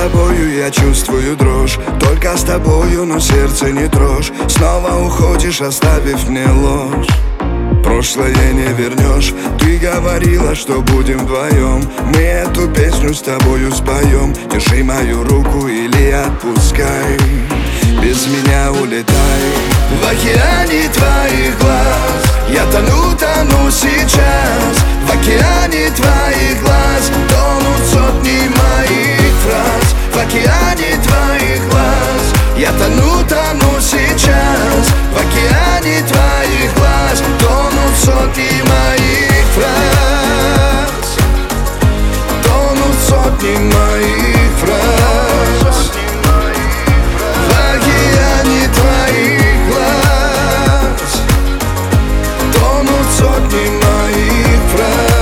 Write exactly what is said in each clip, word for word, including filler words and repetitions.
тобою я чувствую дрожь, только с тобою, но сердце не трожь. Снова уходишь, оставив мне ложь. Прошлое не вернешь. Ты говорила, что будем вдвоем. Мы эту песню с тобою споем. Держи мою руку или отпускай. Без меня улетай. В океане твоих глаз я тону, тону сейчас. В океане твоих глаз тонут сотни моих фраз. В океане твоих глаз я тону, тону сейчас. В океане твоих глаз тонут сотни моих фраз. Тонут сотни моих фраз. В океане твоих глаз тонут сотни моих фраз.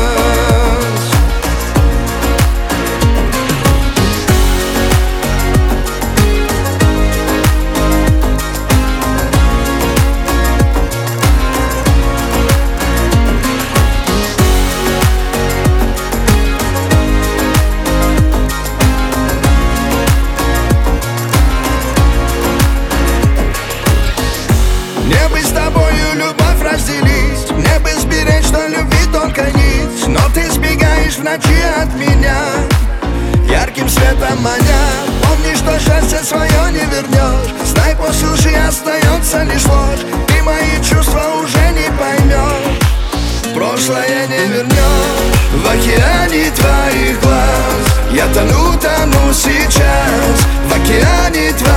Мне бы с тобою любовь разделить, мне бы сберечь, что любви только нить. Но ты сбегаешь в ночи от меня, ярким светом маня. Помни, что счастье свое не вернешь. Знай, после лжи остается лишь ложь. Ты мои чувства уже не поймешь. Прошлое не вернешь. В океане твоих глаз я тону, тону сейчас. В океане твоих